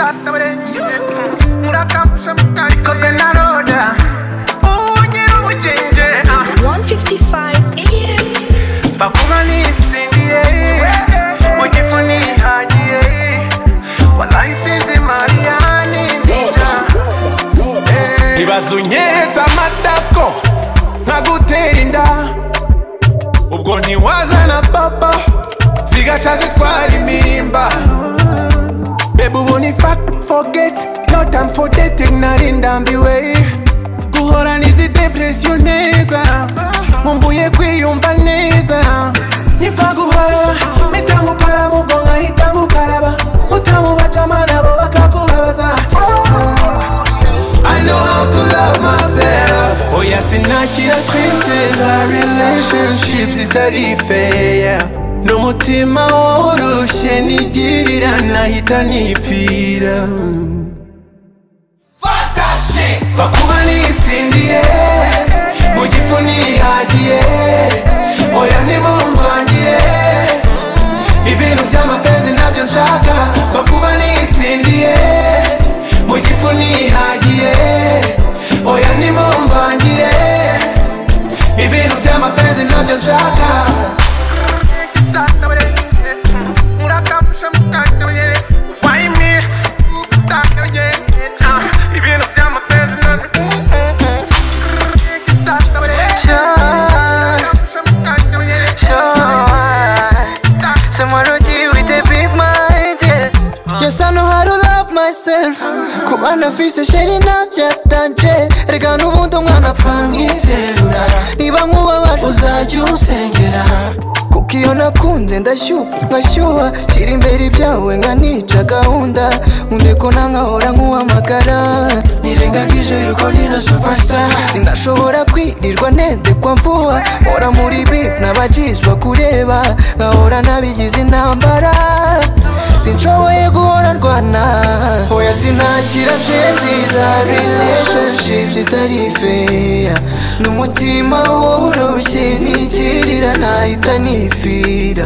1:55 AM. Bakumani sindiye mujifuni hagiye wallahi sinzi Mariani nija Ibazunyereza amatako nkagutera inda ubwo ntiwazana papa zigaca zitwara imimba Baby ubu ni forget no time for dating narindambiwe guhora nizi depression neza Mumbuye kwiyumva neza Nifa guhora mitangu para mubonga hitangu karaba Mutamu bacama nabo bakakubabaza I know how to love myself Oya sinakira stresses Our relationships zitari fair N'umutima woroshe nigirira nahita nipfira Fuck that shit Vakuba nisindiye Mujifuni hagiye Oya nimumvangire Ibintu by'amapenzi nabyo nshaka Vakuba nisindiye Mujifuni hagiye Oya nimumvangire Ibintu by'amapenzi nabyo nshaka Yes, I know how to love myself Kuba nafise sheri navyatanje Reka n'ubundi umwana apfa nkiterura Niba nkubabaje uzajya unsengera Kuko iyo nakunze ndashyuha Shira imbere ibyawe nkanica gahunda Undeko nankahora nkuhamagara Nirengagije yuko nina superstar Sinashobora kwirirwa ntendekwa mvuha Hora muri beef n'abajizwa kureba Nkahora nabigize intambara Sinshoboye guhora ndwana Oya sinakira stress za relationships zitari fair N'umutima woroshye nigirira nahita nipfira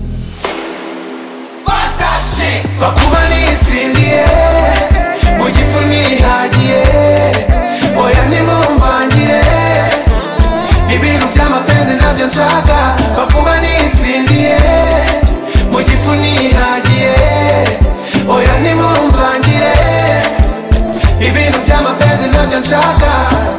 Fuck that shit Vakuba nisindiye Mujifuni hagiye Oya nimumvangire Ibintu by'amapenzi nabyo nshaka Vakuba nisindiye Mujifuni hagiye Oya nimumvangire Ibintu by'amapenzi nabyo nshaka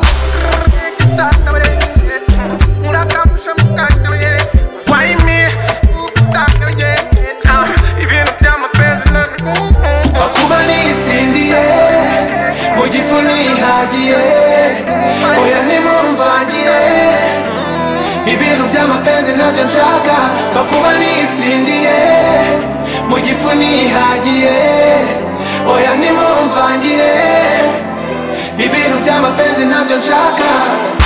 Vakuba nisindiye Mujifuni hagiye Oya nimumvangire Ibintu by'amapenzi nabyo nshaka Vakuba nisindiye Mujifuni hagiye Oya nimumvangire Ibintu by'amapenzi nabyo nshaka